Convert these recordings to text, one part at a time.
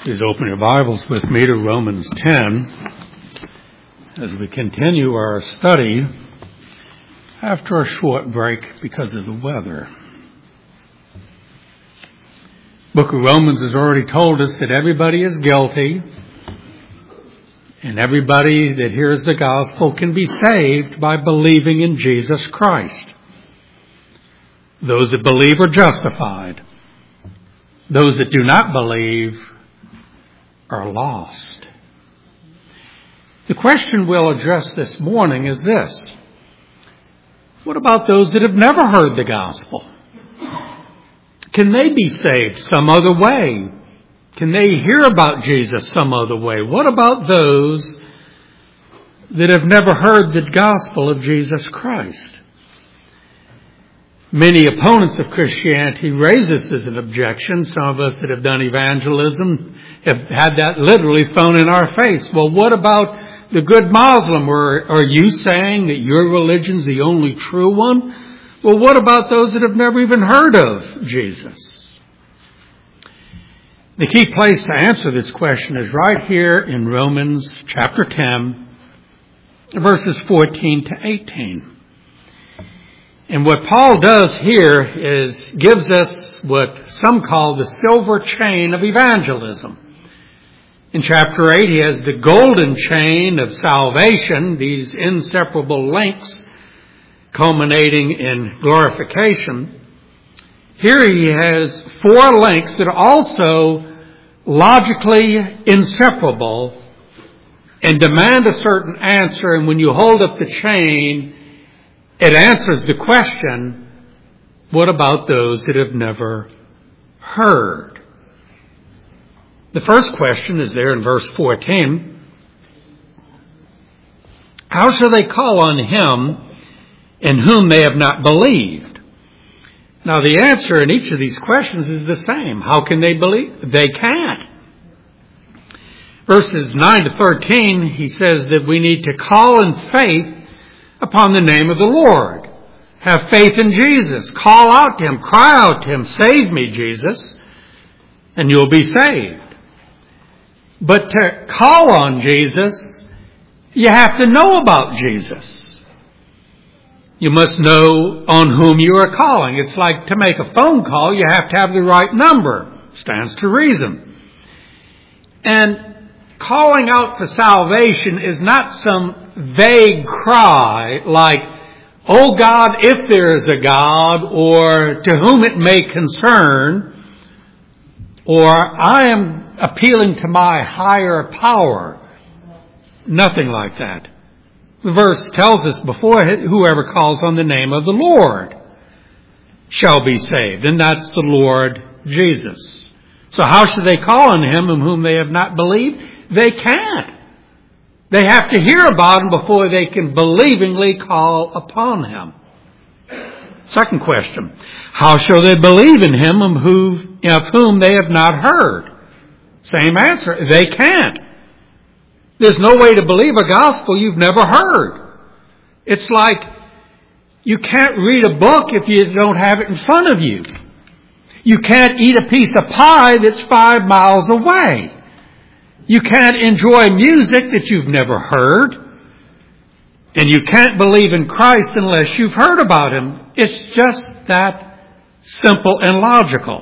Please open your Bibles with me to Romans 10 as we continue our study after a short break because of the weather. Book of Romans has already told us that everybody is guilty and everybody that hears the gospel can be saved by believing in Jesus Christ. Those that believe are justified. Those that do not believe are lost. The question we'll address this morning is this: what about those that have never heard the gospel? Can they be saved some other way? Can they hear about Jesus some other way? What about those that have never heard the gospel of Jesus Christ? Many opponents of Christianity raise this as an objection. Some of us that have done evangelism have had that literally thrown in our face. Well, what about the good Muslim? Or are you saying that your religion's the only true one? Well, what about those that have never even heard of Jesus? The key place to answer this question is right here in Romans chapter 10, verses 14 to 18. And what Paul does here is gives us what some call the silver chain of evangelism. In chapter 8, he has the golden chain of salvation, these inseparable links culminating in glorification. Here he has 4 links that are also logically inseparable and demand a certain answer. And when you hold up the chain, it answers the question, what about those that have never heard? The first question is there in verse 14. How shall they call on him in whom they have not believed? Now the answer in each of these questions is the same. How can they believe? They can't. Verses 9 to 13, he says that we need to call in faith upon the name of the Lord. Have faith in Jesus. Call out to him. Cry out to him. Save me, Jesus, and you'll be saved. But to call on Jesus, you have to know about Jesus. You must know on whom you are calling. It's like to make a phone call, you have to have the right number. Stands to reason. And calling out for salvation is not some vague cry like, "Oh God, if there is a God," or "to whom it may concern," or "I am appealing to my higher power." Nothing like that. The verse tells us before, whoever calls on the name of the Lord shall be saved. And that's the Lord Jesus. So how should they call on him in whom they have not believed? They can't. They have to hear about him before they can believingly call upon him. Second question. How shall they believe in him of whom they have not heard? Same answer. They can't. There's no way to believe a gospel you've never heard. It's like you can't read a book if you don't have it in front of you. You can't eat a piece of pie that's 5 miles away. You can't enjoy music that you've never heard. And you can't believe in Christ unless you've heard about him. It's just that simple and logical.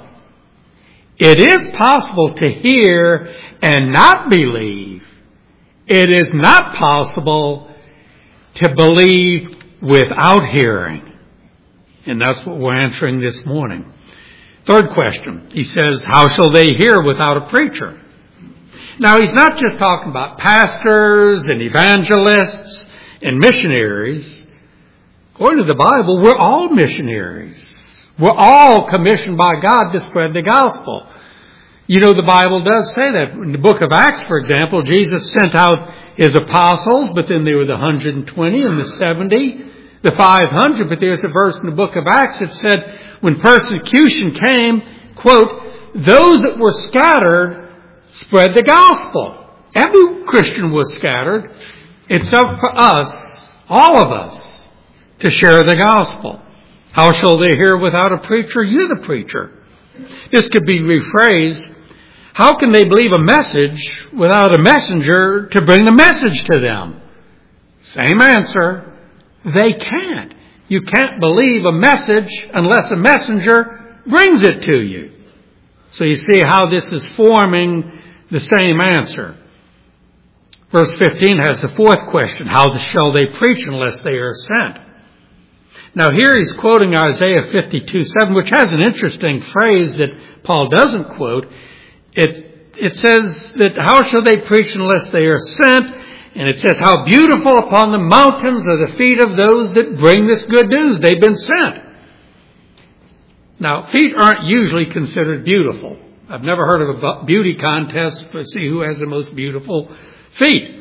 It is possible to hear and not believe. It is not possible to believe without hearing. And that's what we're answering this morning. Third question. He says, how shall they hear without a preacher? Now, he's not just talking about pastors and evangelists and missionaries. According to the Bible, we're all missionaries. We're all commissioned by God to spread the gospel. You know, the Bible does say that. In the book of Acts, for example, Jesus sent out his apostles, but then there were the 120 and the 70, the 500. But there's a verse in the book of Acts that said, when persecution came, quote, those that were scattered spread the gospel. Every Christian was scattered. It's up for us, all of us, to share the gospel. How shall they hear without a preacher? You're the preacher. This could be rephrased. How can they believe a message without a messenger to bring the message to them? Same answer. They can't. You can't believe a message unless a messenger brings it to you. So you see how this is forming the same answer. Verse 15 has the fourth question. How shall they preach unless they are sent? Now here he's quoting Isaiah 52:7, which has an interesting phrase that Paul doesn't quote. It says that how shall they preach unless they are sent? And it says, how beautiful upon the mountains are the feet of those that bring this good news. They've been sent. Now, feet aren't usually considered beautiful. I've never heard of a beauty contest to see who has the most beautiful feet.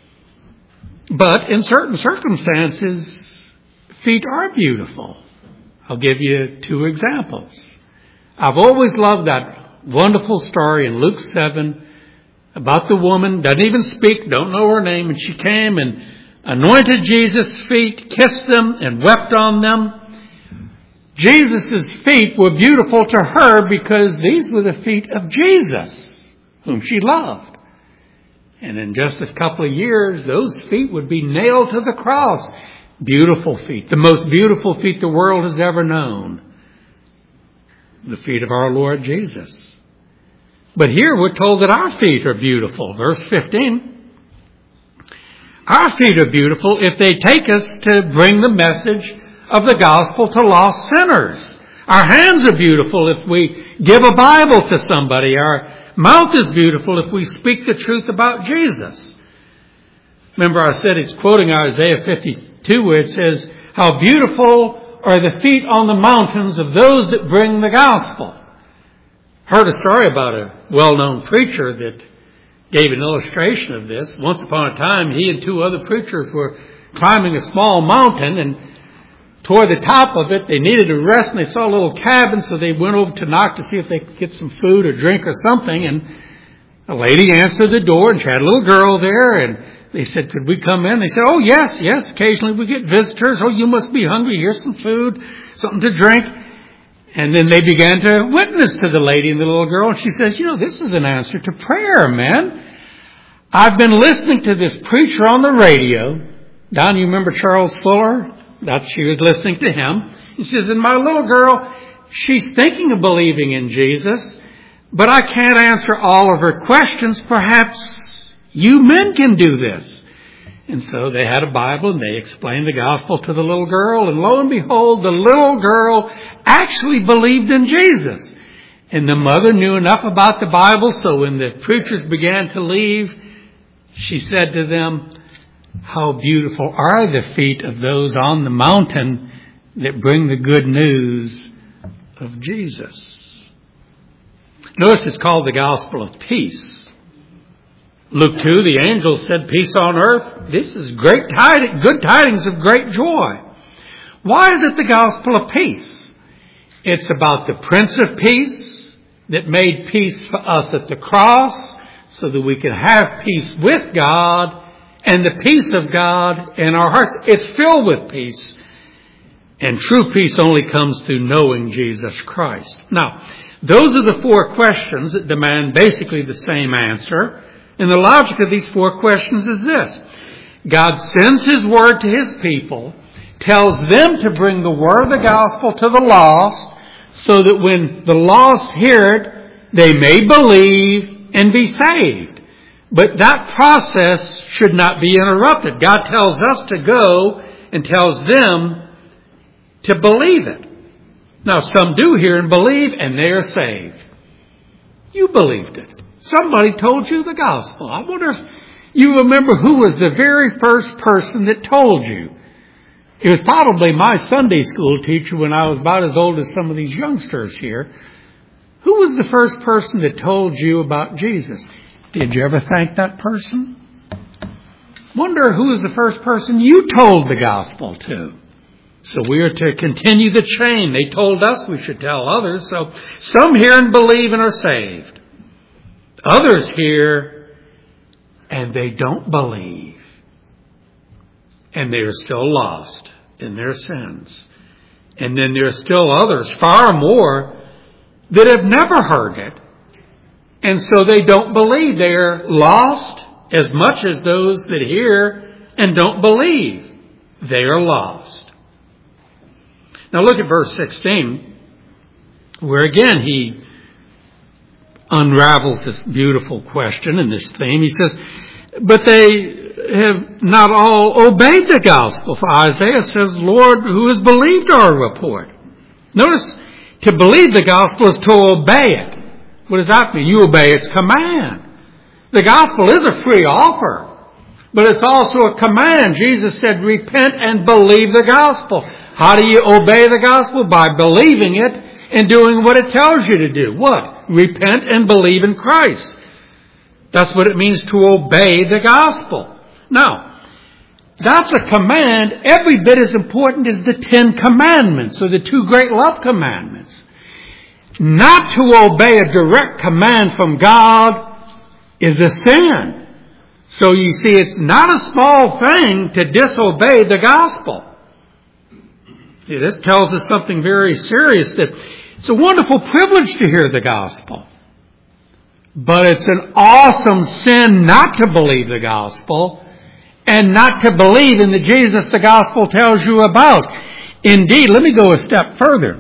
But in certain circumstances, feet are beautiful. I'll give you two examples. I've always loved that wonderful story in Luke 7 about the woman, doesn't even speak, don't know her name, and she came and anointed Jesus' feet, kissed them, and wept on them. Jesus' feet were beautiful to her because these were the feet of Jesus, whom she loved. And in just a couple of years, those feet would be nailed to the cross. Beautiful feet, the most beautiful feet the world has ever known. The feet of our Lord Jesus. But here we're told that our feet are beautiful. Verse 15. Our feet are beautiful if they take us to bring the message of the gospel to lost sinners. Our hands are beautiful if we give a Bible to somebody. Our mouth is beautiful if we speak the truth about Jesus. Remember I said it's quoting Isaiah 52 where it says, how beautiful are the feet on the mountains of those that bring the gospel. Heard a story about a well-known preacher that gave an illustration of this. Once upon a time, he and two other preachers were climbing a small mountain, and toward the top of it, they needed a rest, and they saw a little cabin, so they went over to knock to see if they could get some food or drink or something, and a lady answered the door, and she had a little girl there, and they said, could we come in? They said, oh, yes, occasionally we get visitors. Oh, you must be hungry. Here's some food, something to drink. And then they began to witness to the lady and the little girl. And she says, this is an answer to prayer, man. I've been listening to this preacher on the radio. Don, you remember Charles Fuller? She was listening to him. He says, and my little girl, she's thinking of believing in Jesus, but I can't answer all of her questions. Perhaps you men can do this. And so they had a Bible and they explained the gospel to the little girl. And lo and behold, the little girl actually believed in Jesus. And the mother knew enough about the Bible. So when the preachers began to leave, she said to them, how beautiful are the feet of those on the mountain that bring the good news of Jesus. Notice it's called the gospel of peace. Luke 2, the angel said, peace on earth. This is great tidings, good tidings of great joy. Why is it the gospel of peace? It's about the Prince of Peace that made peace for us at the cross so that we can have peace with God and the peace of God in our hearts. It's filled with peace. And true peace only comes through knowing Jesus Christ. Now, those are the four questions that demand basically the same answer. And the logic of these four questions is this. God sends His word to His people, tells them to bring the word of the gospel to the lost, so that when the lost hear it, they may believe and be saved. But that process should not be interrupted. God tells us to go and tells them to believe it. Now, some do hear and believe, and they are saved. You believed it. Somebody told you the gospel. I wonder if you remember who was the very first person that told you. It was probably my Sunday school teacher when I was about as old as some of these youngsters here. Who was the first person that told you about Jesus? Did you ever thank that person? Wonder who was the first person you told the gospel to. So we are to continue the chain. They told us we should tell others. So some hear and believe and are saved. Others hear and they don't believe. And they are still lost in their sins. And then there are still others, far more, that have never heard it. And so they don't believe. They are lost as much as those that hear and don't believe. They are lost. Now look at verse 16, where again he unravels this beautiful question and this theme. He says, but they have not all obeyed the gospel. For Isaiah says, Lord, who has believed our report? Notice, to believe the gospel is to obey it. What does that mean? You obey its command. The gospel is a free offer, but it's also a command. Jesus said, repent and believe the gospel. How do you obey the gospel? By believing it and doing what it tells you to do. What? Repent and believe in Christ. That's what it means to obey the gospel. Now, that's a command every bit as important as the 10 commandments or the 2 great love commandments. Not to obey a direct command from God is a sin. So you see, it's not a small thing to disobey the gospel. See, this tells us something very serious, that it's a wonderful privilege to hear the gospel. But it's an awesome sin not to believe the gospel and not to believe in the Jesus the gospel tells you about. Indeed, let me go a step further.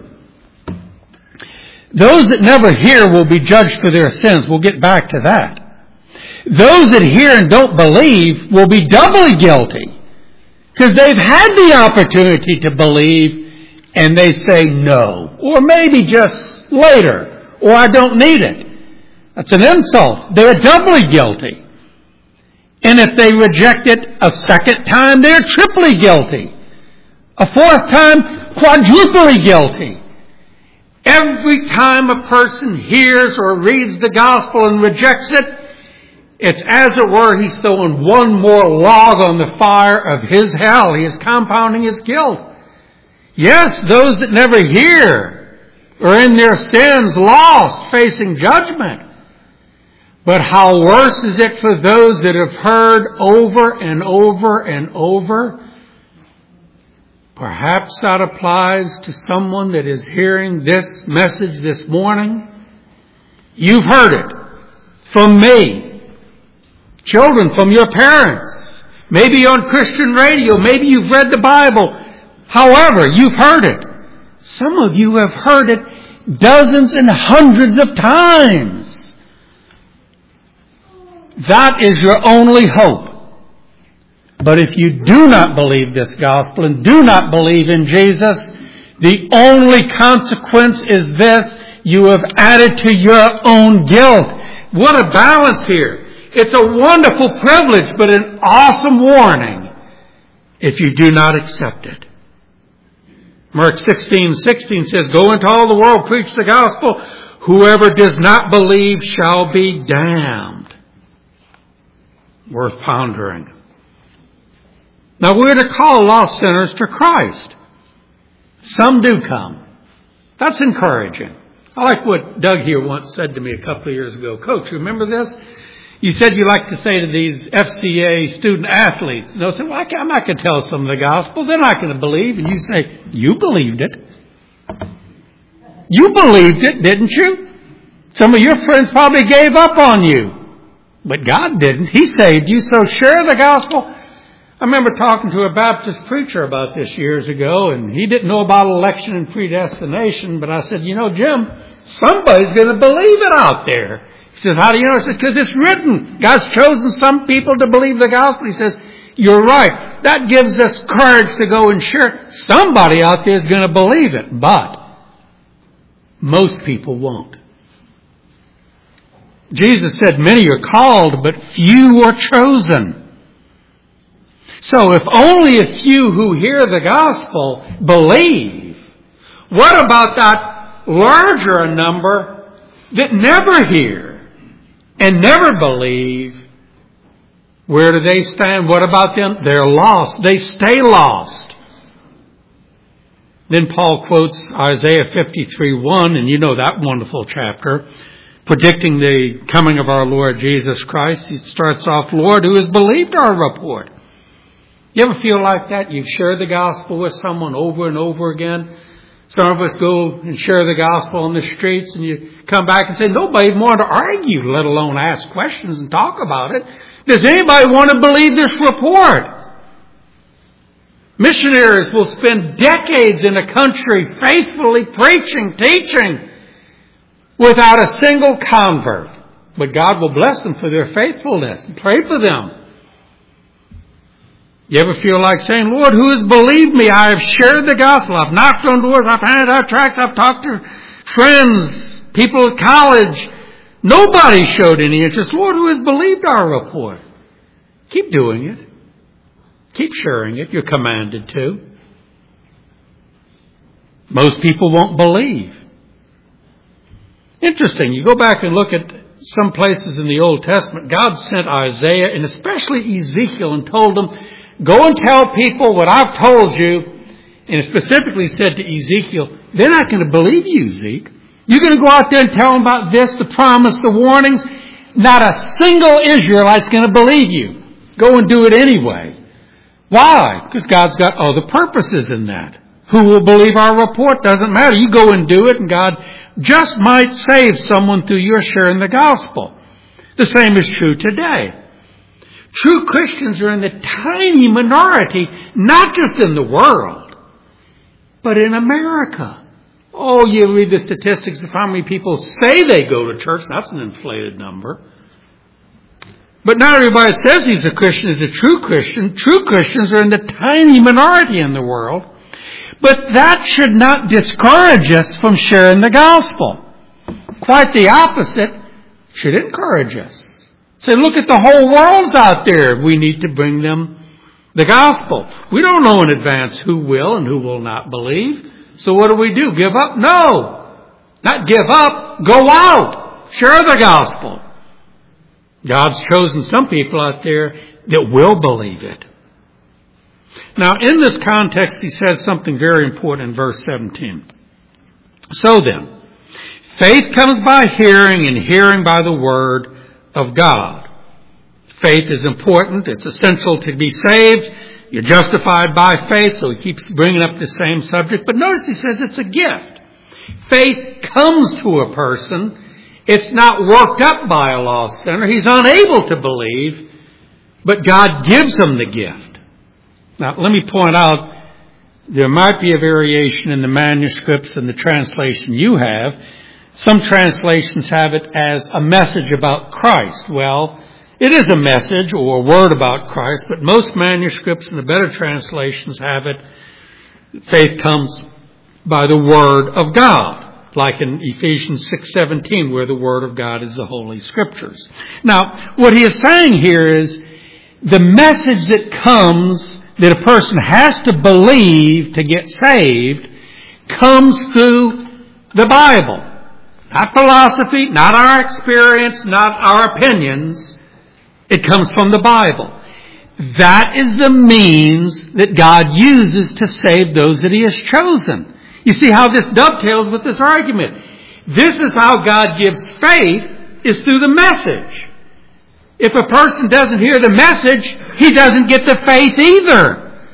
Those that never hear will be judged for their sins. We'll get back to that. Those that hear and don't believe will be doubly guilty, because they've had the opportunity to believe and they say no, or maybe just later, or I don't need it. That's an insult. They're doubly guilty. And if they reject it a second time, they're triply guilty. A fourth time, quadruply guilty. Every time a person hears or reads the gospel and rejects it, it's as it were he's throwing one more log on the fire of his hell. He is compounding his guilt. Yes, those that never hear are in their sins, lost, facing judgment. But how worse is it for those that have heard over and over and over? Perhaps that applies to someone that is hearing this message this morning. You've heard it from me. Children, from your parents. Maybe on Christian radio. Maybe you've read the Bible. However, you've heard it. Some of you have heard it dozens and hundreds of times. That is your only hope. But if you do not believe this gospel and do not believe in Jesus, the only consequence is this: you have added to your own guilt. What a balance here. It's a wonderful privilege, but an awesome warning if you do not accept it. Mark 16:16 says, go into all the world, preach the gospel. Whoever does not believe shall be damned. Worth pondering. Now we're to call lost sinners to Christ. Some do come. That's encouraging. I like what Doug here once said to me a couple of years ago. Coach, remember this? You said you like to say to these FCA student athletes, and they'll say, well, I'm not going to tell some of the gospel. They're not going to believe. And you say, you believed it. You believed it, didn't you? Some of your friends probably gave up on you. But God didn't. He saved you. So share the gospel. I remember talking to a Baptist preacher about this years ago, and he didn't know about election and predestination. But I said, Jim, somebody's going to believe it out there. He says, how do you know? I said, because it's written. God's chosen some people to believe the gospel. He says, you're right. That gives us courage to go and share. Somebody out there is going to believe it, but most people won't. Jesus said, many are called, but few are chosen. So if only a few who hear the gospel believe, what about that larger number that never hear and never believe? Where do they stand? What about them? They're lost. They stay lost. Then Paul quotes Isaiah 53:1, and you know that wonderful chapter, predicting the coming of our Lord Jesus Christ. He starts off, Lord, who has believed our report? You ever feel like that? You've shared the gospel with someone over and over again, Some of us go and share the gospel on the streets, and you come back and say, nobody wanted to argue, let alone ask questions and talk about it. Does anybody want to believe this report? Missionaries will spend decades in a country faithfully preaching, teaching, without a single convert. But God will bless them for their faithfulness. Pray for them. You ever feel like saying, Lord, who has believed me? I have shared the gospel. I've knocked on doors. I've handed out tracts. I've talked to friends, people at college. Nobody showed any interest. Lord, who has believed our report? Keep doing it. Keep sharing it. You're commanded to. Most people won't believe. Interesting. You go back and look at some places in the Old Testament. God sent Isaiah and especially Ezekiel and told them, go and tell people what I've told you. And it specifically said to Ezekiel, they're not going to believe you, Zeke. You're going to go out there and tell them about this, the promise, the warnings. Not a single Israelite's going to believe you. Go and do it anyway. Why? Because God's got other purposes in that. Who will believe our report? Doesn't matter. You go and do it, and God just might save someone through your sharing the gospel. The same is true today. True Christians are in the tiny minority, not just in the world, but in America. Oh, you read the statistics of how many people say they go to church. That's an inflated number. But not everybody that says he's a Christian is a true Christian. True Christians are in the tiny minority in the world. But that should not discourage us from sharing the gospel. Quite the opposite, should encourage us. Say, look at the whole world's out there. We need to bring them the gospel. We don't know in advance who will and who will not believe. So what do? Give up? No. Not give up. Go out. Share the gospel. God's chosen some people out there that will believe it. Now, in this context, he says something very important in verse 17. So then, faith comes by hearing, and hearing by the word of God. Faith is important. It's essential to be saved. You're justified by faith, so he keeps bringing up the same subject. But notice he says it's a gift. Faith comes to a person. It's not worked up by a lost sinner. He's unable to believe, but God gives him the gift. Now, let me point out, there might be a variation in the manuscripts and the translation you have. Some translations have it as a message about Christ. Well, it is a message or a word about Christ, but most manuscripts and the better translations have it, faith comes by the word of God. Like in Ephesians 6:17, where the Word of God is the Holy Scriptures. Now, what he is saying here is the message that comes, that a person has to believe to get saved, comes through the Bible. Not philosophy, not our experience, not our opinions. It comes from the Bible. That is the means that God uses to save those that he has chosen. You see how this dovetails with this argument. This is how God gives faith, is through the message. If a person doesn't hear the message, he doesn't get the faith either.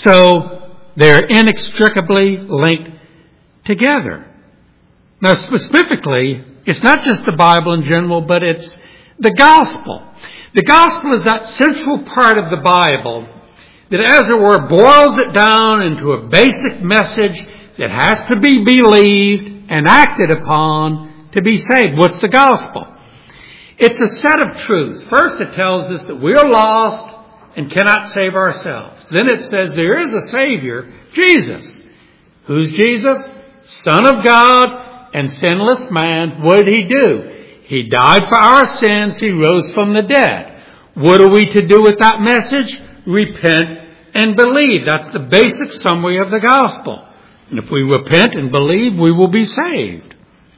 So they're inextricably linked together. Now specifically, it's not just the Bible in general, but it's the gospel. The gospel is that central part of the Bible that, as it were, boils it down into a basic message that has to be believed and acted upon to be saved. What's the gospel? It's a set of truths. First, it tells us that we're lost and cannot save ourselves. Then it says there is a Savior, Jesus. Who's Jesus? Son of God and sinless man. What did he do? He died for our sins. He rose from the dead. What are we to do with that message? Repent and believe. That's the basic summary of the gospel. And if we repent and believe, we will be saved.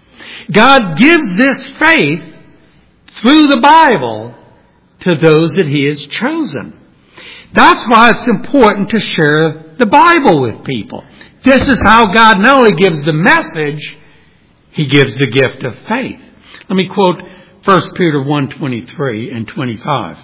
God gives this faith through the Bible to those that he has chosen. That's why it's important to share the Bible with people. This is how God not only gives the message, he gives the gift of faith. Let me quote 1 Peter 1:23 and 25.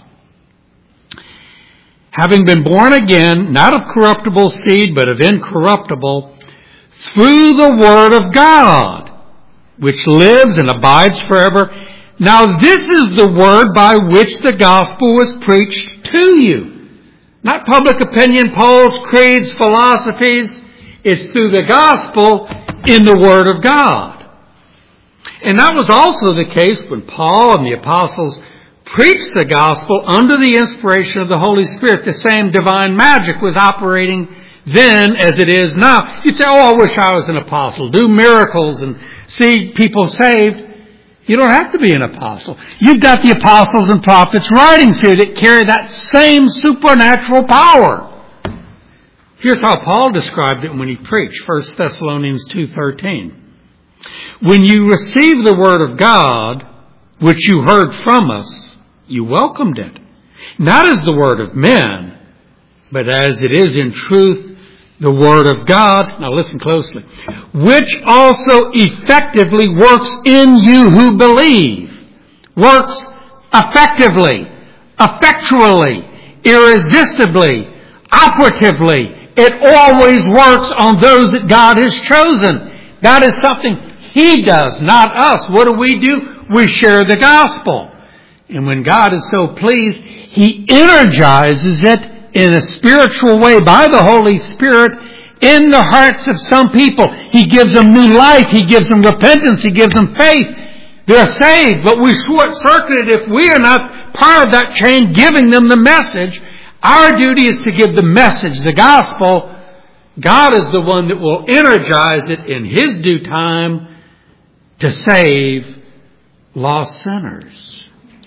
Having been born again, not of corruptible seed, but of incorruptible, through the Word of God, which lives and abides forever. Now this is the word by which the gospel was preached to you. Not public opinion polls, creeds, philosophies. It's through the gospel in the Word of God. And that was also the case when Paul and the apostles preached the gospel under the inspiration of the Holy Spirit. The same divine magic was operating then as it is now. You'd say, oh, I wish I was an apostle. Do miracles and see people saved. You don't have to be an apostle. You've got the apostles and prophets writings here that carry that same supernatural power. Here's how Paul described it when he preached, 1 Thessalonians 2:13. When you received the word of God, which you heard from us, you welcomed it. Not as the word of men, but as it is in truth the Word of God, now listen closely, which also effectively works in you who believe. Works effectively, effectually, irresistibly, operatively. It always works on those that God has chosen. That is something He does, not us. What do? We share the gospel. And when God is so pleased, He energizes it in a spiritual way by the Holy Spirit in the hearts of some people. He gives them new life. He gives them repentance. He gives them faith. They're saved. But we short-circuit it if we are not part of that chain giving them the message. Our duty is to give the message, the gospel. God is the one that will energize it in His due time to save lost sinners.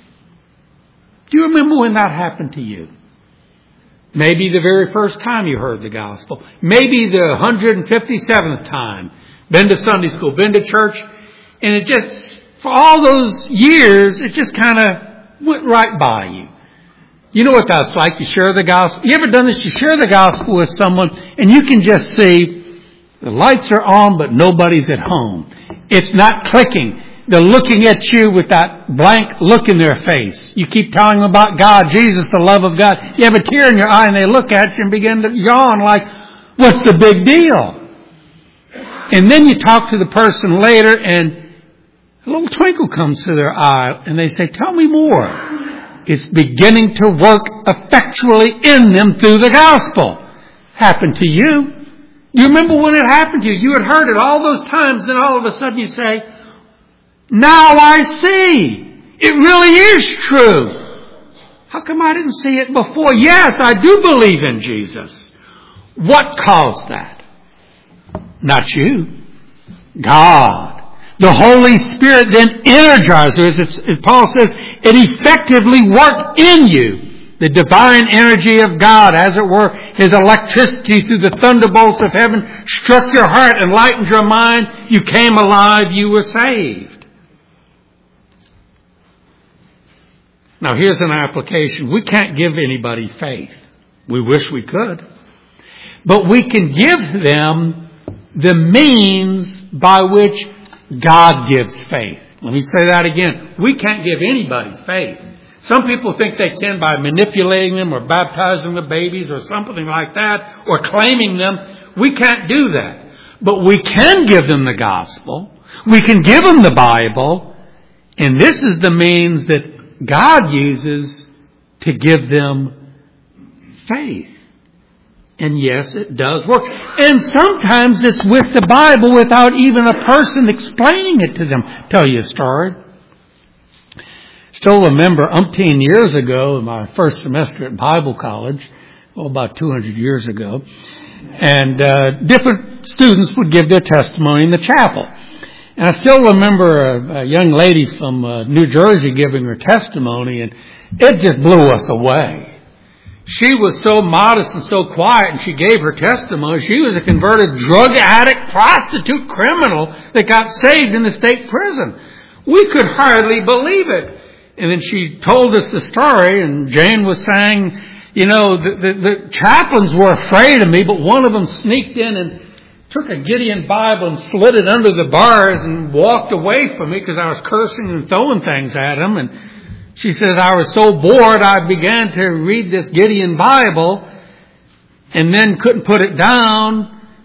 Do you remember when that happened to you? Maybe the very first time you heard the gospel. Maybe the 157th time. Been to Sunday school, been to church. And it just, for all those years, it just kind of went right by you. You know what that's like. You share the gospel. You ever done this? You share the gospel with someone and you can just see the lights are on but nobody's at home. It's not clicking. They're looking at you with that blank look in their face. You keep telling them about God, Jesus, the love of God. You have a tear in your eye and they look at you and begin to yawn like, what's the big deal? And then you talk to the person later and a little twinkle comes to their eye and they say, tell me more. It's beginning to work effectually in them through the gospel. Happened to you. You remember when it happened to you? You had heard it all those times, then all of a sudden you say, now I see. It really is true. How come I didn't see it before? Yes, I do believe in Jesus. What caused that? Not you. God. The Holy Spirit then energizes. Paul says, it effectively worked in you. The divine energy of God, as it were, His electricity through the thunderbolts of heaven struck your heart, enlightened your mind. You came alive. You were saved. Now here's an application. We can't give anybody faith. We wish we could. But we can give them the means by which God gives faith. Let me say that again. We can't give anybody faith. Some people think they can by manipulating them or baptizing the babies or something like that or claiming them. We can't do that. But we can give them the gospel. We can give them the Bible. And this is the means that God uses to give them faith. And yes, it does work. And sometimes it's with the Bible without even a person explaining it to them. Tell you a story. Still remember umpteen years ago in my first semester at Bible college, about 200 years ago, and different students would give their testimony in the chapel. And I still remember a young lady from New Jersey giving her testimony, and it just blew us away. She was so modest and so quiet, and she gave her testimony. She was a converted drug addict, prostitute, criminal that got saved in the state prison. We could hardly believe it. And then she told us the story, and Jane was saying, you know, the chaplains were afraid of me, but one of them sneaked in and took a Gideon Bible and slid it under the bars and walked away from me because I was cursing and throwing things at him. And she says, I was so bored I began to read this Gideon Bible and then couldn't put it down.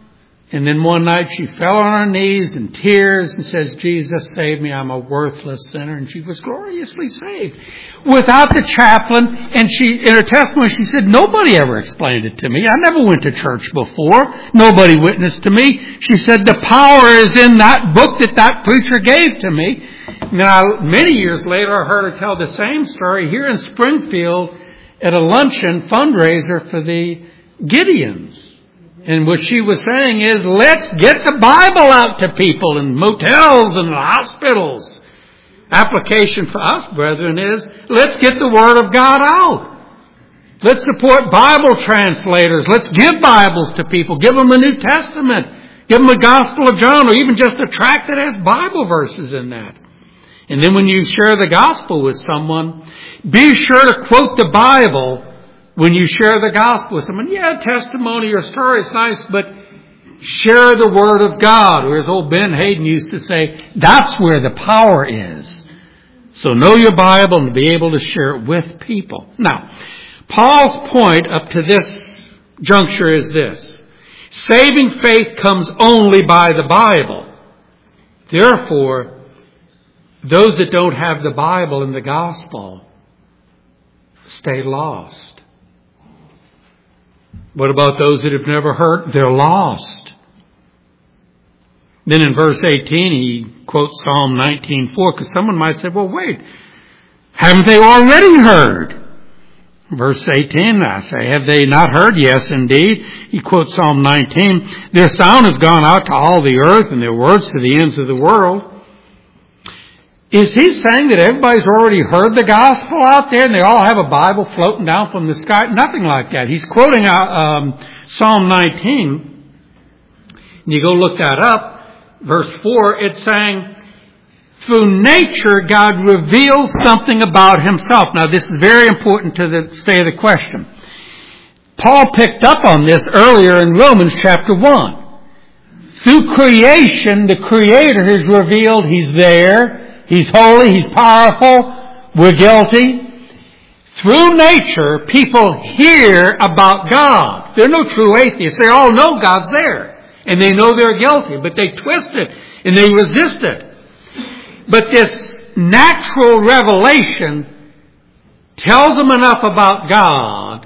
And then one night she fell on her knees in tears and says, Jesus, save me. I'm a worthless sinner. And she was gloriously saved without the chaplain. And in her testimony, she said, nobody ever explained it to me. I never went to church before. Nobody witnessed to me. She said, the power is in that book that preacher gave to me. Now, many years later, I heard her tell the same story here in Springfield at a luncheon fundraiser for the Gideons. And what she was saying is, let's get the Bible out to people in motels and hospitals. Application for us, brethren, is let's get the Word of God out. Let's support Bible translators. Let's give Bibles to people. Give them a New Testament. Give them a Gospel of John, or even just a tract that has Bible verses in that. And then when you share the Gospel with someone, be sure to quote the Bible when you share the gospel with someone. Yeah, testimony or story is nice, but share the Word of God. Or as old Ben Hayden used to say, that's where the power is. So know your Bible and be able to share it with people. Now, Paul's point up to this juncture is this. Saving faith comes only by the Bible. Therefore, those that don't have the Bible and the gospel stay lost. What about those that have never heard? They're lost. Then in verse 18, he quotes Psalm 19:4, because someone might say, well, wait, haven't they already heard? Verse 18, I say, have they not heard? Yes, indeed. He quotes Psalm 19. Their sound has gone out to all the earth, and their words to the ends of the world. Is he saying that everybody's already heard the gospel out there and they all have a Bible floating down from the sky? Nothing like that. He's quoting Psalm 19. And you go look that up. Verse 4, it's saying, through nature, God reveals something about himself. Now, this is very important to the stay of the question. Paul picked up on this earlier in Romans chapter 1. Through creation, the Creator has revealed he's there. He's holy, he's powerful, we're guilty. Through nature, people hear about God. They're no true atheists. They all know God's there. And they know they're guilty, but they twist it and they resist it. But this natural revelation tells them enough about God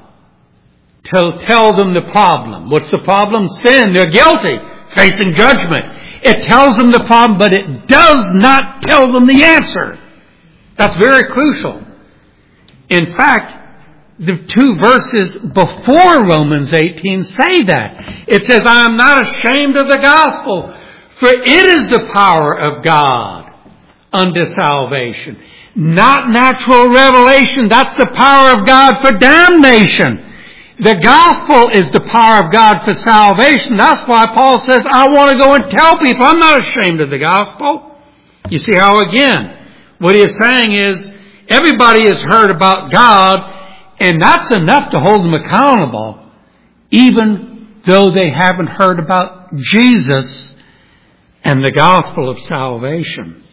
to tell them the problem. What's the problem? Sin. They're guilty, facing judgment. It tells them the problem, but it does not tell them the answer. That's very crucial. In fact, the two verses before Romans 18 say that. It says, I am not ashamed of the gospel, for it is the power of God unto salvation. Not natural revelation. That's the power of God for damnation. The gospel is the power of God for salvation. That's why Paul says, I want to go and tell people. I'm not ashamed of the gospel. You see how, again, what he is saying is, everybody has heard about God, and that's enough to hold them accountable, even though they haven't heard about Jesus and the gospel of salvation.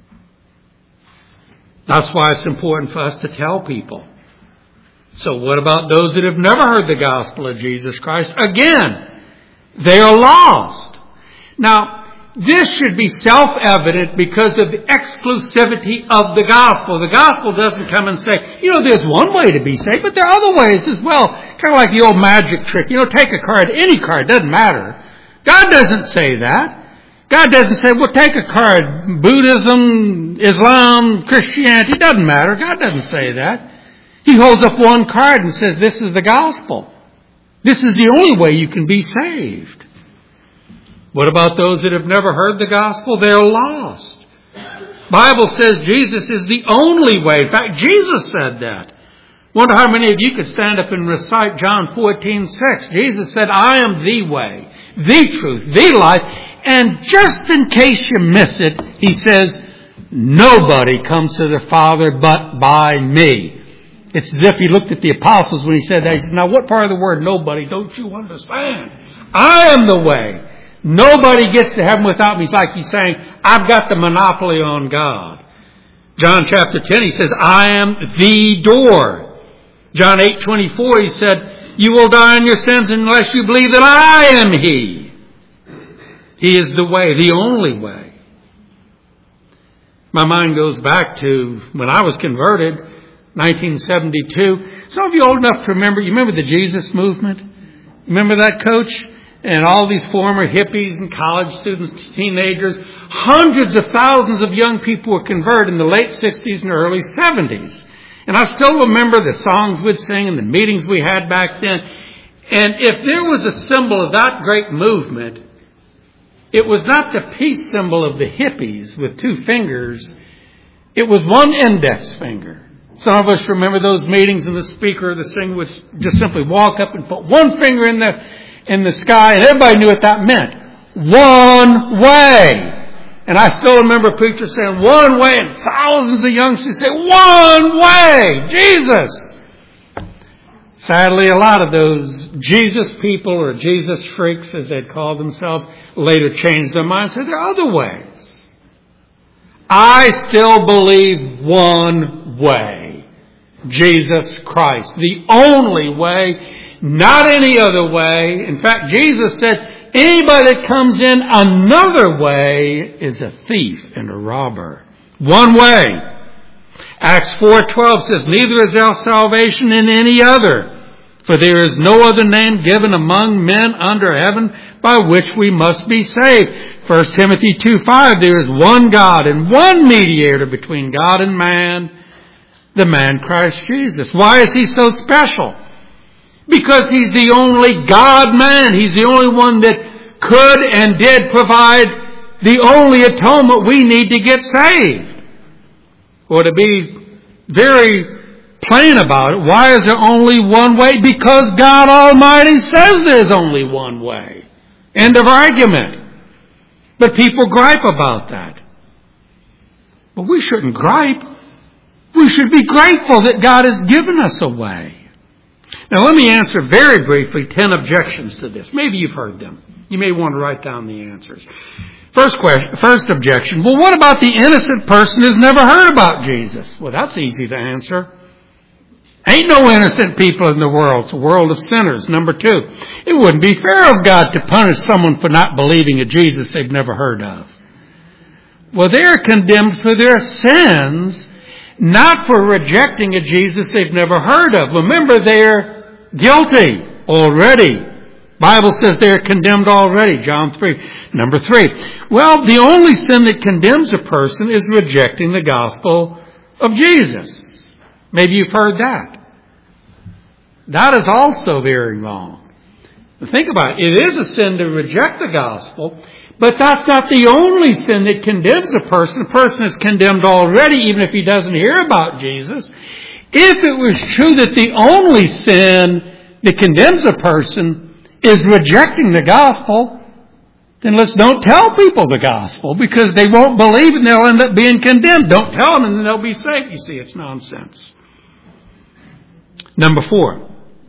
That's why it's important for us to tell people. So what about those that have never heard the gospel of Jesus Christ? Again, they are lost. Now, this should be self-evident because of the exclusivity of the gospel. The gospel doesn't come and say, there's one way to be saved, but there are other ways as well. Kind of like the old magic trick. Take a card, any card, doesn't matter. God doesn't say that. God doesn't say, well, take a card. Buddhism, Islam, Christianity, doesn't matter. God doesn't say that. He holds up one card and says, this is the gospel. This is the only way you can be saved. What about those that have never heard the gospel? They're lost. Bible says Jesus is the only way. In fact, Jesus said that. Wonder how many of you could stand up and recite John 14:6. Jesus said, I am the way, the truth, the life. And just in case you miss it, he says, nobody comes to the Father but by me. It's as if he looked at the apostles when he said that. He said, now what part of the word nobody don't you understand? I am the way. Nobody gets to heaven without me. It's like he's saying, I've got the monopoly on God. John chapter 10, he says, I am the door. John 8:24, he said, you will die in your sins unless you believe that I am he. He is the way, the only way. My mind goes back to when I was converted, 1972. Some of you old enough to remember, you remember the Jesus movement? Remember that, Coach? And all these former hippies and college students, teenagers, hundreds of thousands of young people were converted in the late 60s and early 70s. And I still remember the songs we'd sing and the meetings we had back then. And if there was a symbol of that great movement, it was not the peace symbol of the hippies with two fingers. It was one index finger. Some of us remember those meetings and the speaker or the singer would just simply walk up and put one finger in the sky, and everybody knew what that meant. One way. And I still remember a preacher saying, one way, and thousands of youngsters say, one way, Jesus. Sadly, a lot of those Jesus people or Jesus freaks, as they'd call themselves, later changed their minds and said, there are other ways. I still believe one way. Jesus Christ. The only way, not any other way. In fact, Jesus said, anybody that comes in another way is a thief and a robber. One way. Acts 4:12 says, neither is there salvation in any other, for there is no other name given among men under heaven by which we must be saved. 1 Timothy 2:5, there is one God and one mediator between God and man, the man Christ Jesus. Why is he so special? Because he's the only God-man. He's the only one that could and did provide the only atonement we need to get saved. Or to be very plain about it, why is there only one way? Because God Almighty says there's only one way. End of argument. But people gripe about that. But we shouldn't gripe. We should be grateful that God has given us a way. Now let me answer very briefly 10 objections to this. Maybe you've heard them. You may want to write down the answers. First objection. Well, what about the innocent person who's never heard about Jesus? Well, that's easy to answer. Ain't no innocent people in the world. It's a world of sinners. Number 2, it wouldn't be fair of God to punish someone for not believing a Jesus they've never heard of. Well, they're condemned for their sins, not for rejecting a Jesus they've never heard of. Remember, they're guilty already. Bible says they're condemned already, John 3. Number 3, well, the only sin that condemns a person is rejecting the gospel of Jesus. Maybe you've heard that. That is also very wrong. Think about it. It is a sin to reject the gospel, but that's not the only sin that condemns a person. A person is condemned already, even if he doesn't hear about Jesus. If it was true that the only sin that condemns a person is rejecting the gospel, then don't tell people the gospel, because they won't believe it and they'll end up being condemned. Don't tell them and then they'll be saved. You see, it's nonsense. Number 4.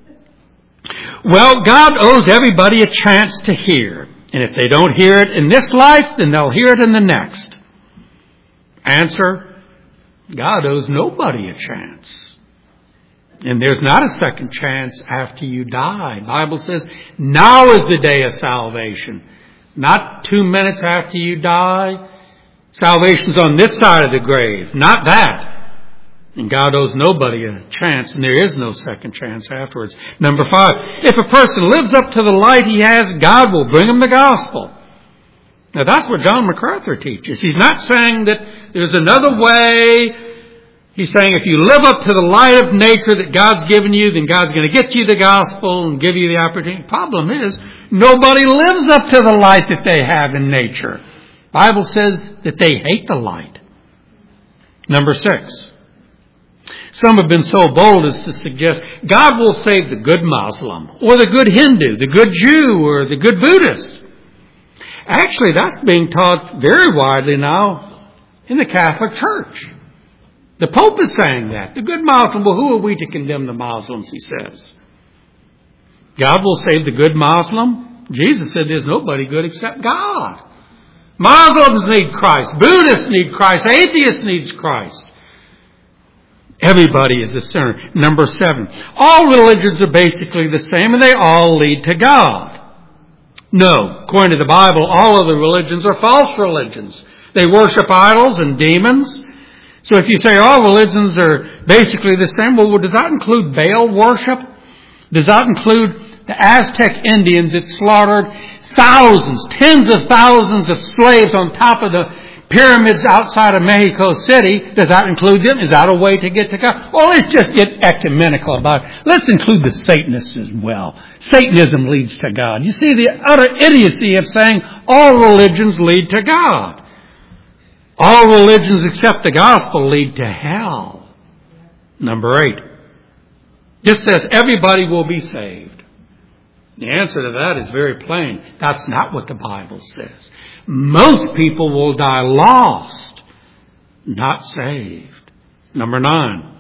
Well, God owes everybody a chance to hear. And if they don't hear it in this life, then they'll hear it in the next. Answer, God owes nobody a chance. And there's not a second chance after you die. The Bible says, now is the day of salvation. Not 2 minutes after you die. Salvation's on this side of the grave. Not that. And God owes nobody a chance, and there is no second chance afterwards. Number 5, if a person lives up to the light he has, God will bring him the gospel. Now that's what John MacArthur teaches. He's not saying that there's another way. He's saying if you live up to the light of nature that God's given you, then God's going to get you the gospel and give you the opportunity. The problem is, nobody lives up to the light that they have in nature. The Bible says that they hate the light. Number 6. Some have been so bold as to suggest God will save the good Muslim, or the good Hindu, the good Jew, or the good Buddhist. Actually, that's being taught very widely now in the Catholic Church. The Pope is saying that. The good Muslim, well, who are we to condemn the Muslims, he says. God will save the good Muslim. Jesus said there's nobody good except God. Muslims need Christ. Buddhists need Christ. Atheists need Christ. Everybody is a sinner. Number 7. All religions are basically the same and they all lead to God. No. According to the Bible, all other religions are false religions. They worship idols and demons. So if you say all religions are basically the same, well, does that include Baal worship? Does that include the Aztec Indians that slaughtered thousands, tens of thousands of slaves on top of the pyramids outside of Mexico City? Does that include them? Is that a way to get to God? Well, let's just get ecumenical about it. Let's include the Satanists as well. Satanism leads to God. You see the utter idiocy of saying all religions lead to God. All religions except the gospel lead to hell. Number 8. This says everybody will be saved. The answer to that is very plain. That's not what the Bible says. Most people will die lost, not saved. Number 9.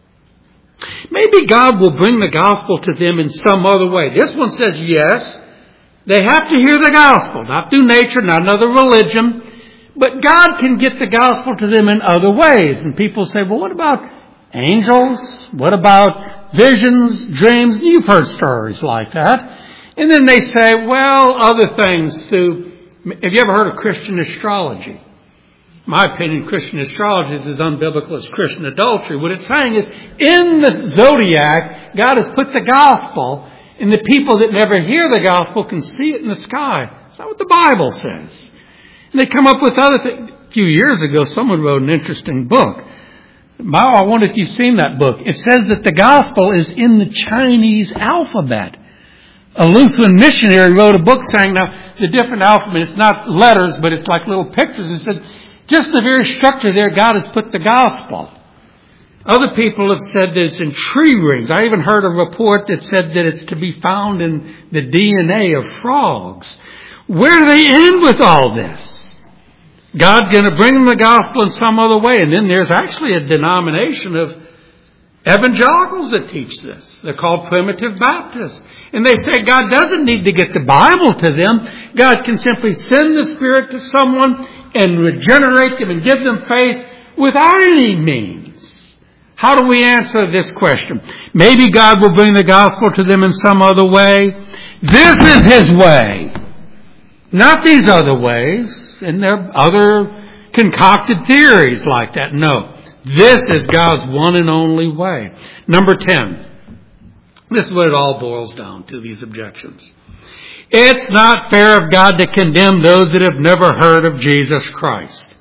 Maybe God will bring the gospel to them in some other way. This one says yes. They have to hear the gospel, not through nature, not another religion. But God can get the gospel to them in other ways. And people say, well, what about angels? What about visions, dreams? You've heard stories like that. And then they say, well, other things through... Have you ever heard of Christian astrology? In my opinion, Christian astrology is as unbiblical as Christian adultery. What it's saying is, in the zodiac, God has put the gospel, and the people that never hear the gospel can see it in the sky. That's not what the Bible says. And they come up with other things. A few years ago, someone wrote an interesting book. I wonder if you've seen that book. It says that the gospel is in the Chinese alphabet. A Lutheran missionary wrote a book saying, now, the different alphabet, it's not letters, but it's like little pictures. It said, just the very structure there, God has put the gospel. Other people have said that it's in tree rings. I even heard a report that said that it's to be found in the DNA of frogs. Where do they end with all this? God's going to bring them the gospel in some other way. And then there's actually a denomination of evangelicals that teach this. They're called Primitive Baptists. And they say God doesn't need to get the Bible to them. God can simply send the Spirit to someone and regenerate them and give them faith without any means. How do we answer this question? Maybe God will bring the gospel to them in some other way. This is His way. Not these other ways. And there are other concocted theories like that. No. This is God's one and only way. Number 10. This is what it all boils down to, these objections. It's not fair of God to condemn those that have never heard of Jesus Christ.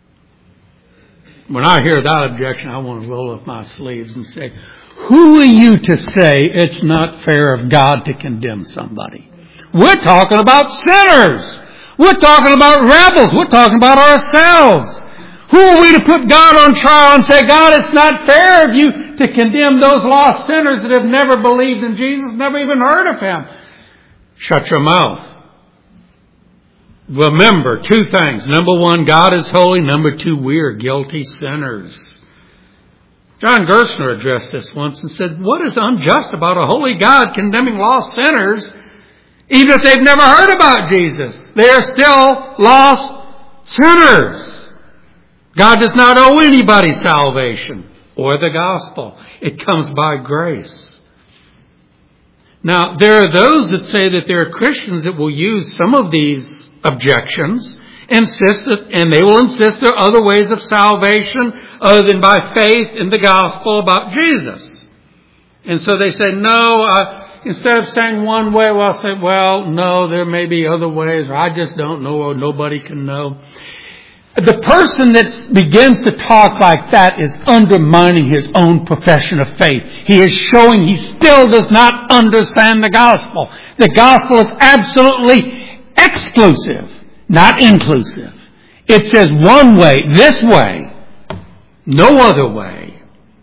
When I hear that objection, I want to roll up my sleeves and say, who are you to say it's not fair of God to condemn somebody? We're talking about sinners. We're talking about rebels. We're talking about ourselves. Who are we to put God on trial and say, God, it's not fair of you to condemn those lost sinners that have never believed in Jesus, never even heard of Him? Shut your mouth. Remember 2 things. Number 1, God is holy. Number 2, we are guilty sinners. John Gerstner addressed this once and said, what is unjust about a holy God condemning lost sinners, even if they've never heard about Jesus? They are still lost sinners. God does not owe anybody salvation or the gospel. It comes by grace. Now, there are those that say that there are Christians that will use some of these objections, and they will insist there are other ways of salvation other than by faith in the gospel about Jesus. And so they say, no, instead of saying one way, well, I'll say, well, no, there may be other ways, or I just don't know, or nobody can know. The person that begins to talk like that is undermining his own profession of faith. He is showing he still does not understand the gospel. The gospel is absolutely exclusive, not inclusive. It says one way, this way, no other way.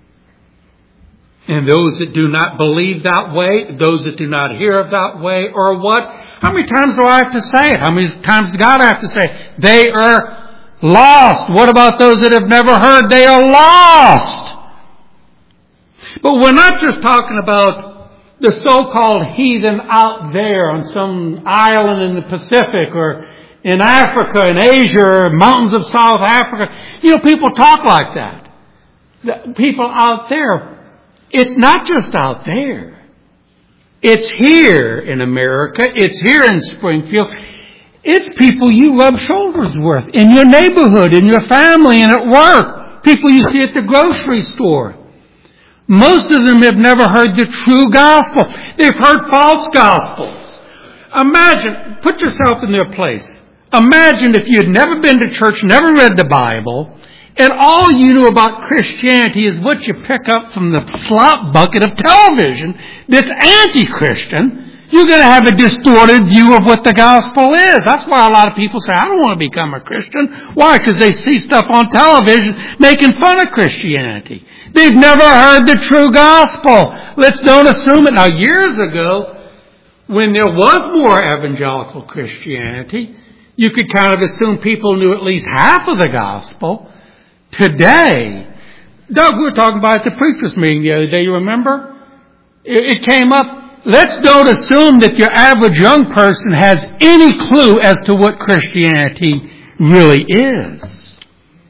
And those that do not believe that way, those that do not hear of that way, or what? How many times do I have to say it? How many times does God have to say it? They are lost. What about those that have never heard? They are lost. But we're not just talking about the so-called heathen out there on some island in the Pacific or in Africa, in Asia, or mountains of South Africa. You know, people talk like that. The people out there. It's not just out there. It's here in America. It's here in Springfield. It's people you rub shoulders with in your neighborhood, in your family, and at work. People you see at the grocery store. Most of them have never heard the true gospel. They've heard false gospels. Imagine, put yourself in their place. Imagine if you had never been to church, never read the Bible, and all you knew about Christianity is what you pick up from the slop bucket of television that's anti-Christian. You're going to have a distorted view of what the gospel is. That's why a lot of people say, I don't want to become a Christian. Why? Because they see stuff on television making fun of Christianity. They've never heard the true gospel. Let's don't assume it. Now, years ago, when there was more evangelical Christianity, you could kind of assume people knew at least half of the gospel. Today, Doug, we were talking about at the preachers' meeting the other day, you remember? It came up. Let's don't assume that your average young person has any clue as to what Christianity really is.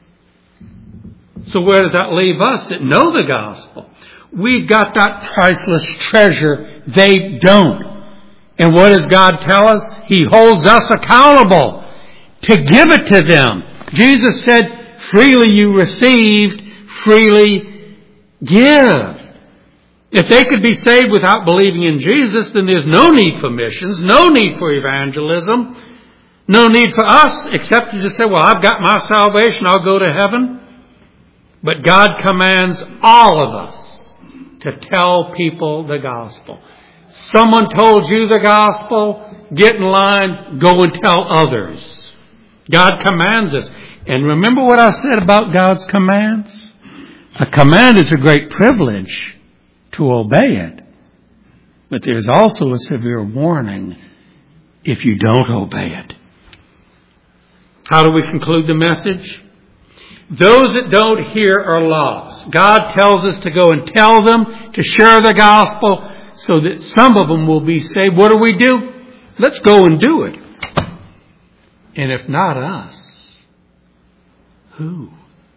So where does that leave us that know the gospel? We've got that priceless treasure. They don't. And what does God tell us? He holds us accountable to give it to them. Jesus said, freely you received, freely give. If they could be saved without believing in Jesus, then there's no need for missions, no need for evangelism, no need for us except to just say, well, I've got my salvation, I'll go to heaven. But God commands all of us to tell people the gospel. Someone told you the gospel, get in line, go and tell others. God commands us. And remember what I said about God's commands? A command is a great privilege to obey it. But there's also a severe warning if you don't obey it. How do we conclude the message? Those that don't hear are lost. God tells us to go and tell them, to share the gospel, so that some of them will be saved. What do? Let's go and do it. And if not us, who?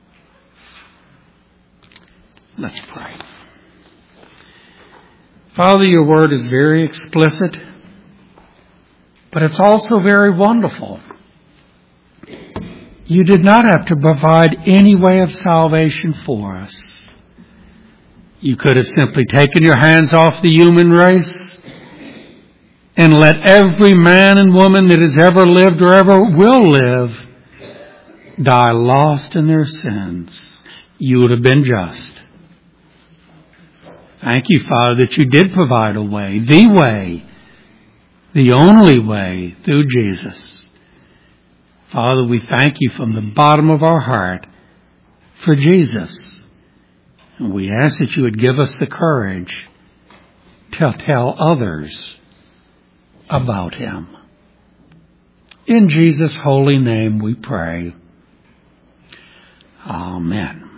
Let's pray. Father, your word is very explicit, but it's also very wonderful. You did not have to provide any way of salvation for us. You could have simply taken your hands off the human race and let every man and woman that has ever lived or ever will live die lost in their sins. You would have been just. Thank you, Father, that you did provide a way, the only way, through Jesus. Father, we thank you from the bottom of our heart for Jesus. And we ask that you would give us the courage to tell others about him. In Jesus' holy name we pray. Amen.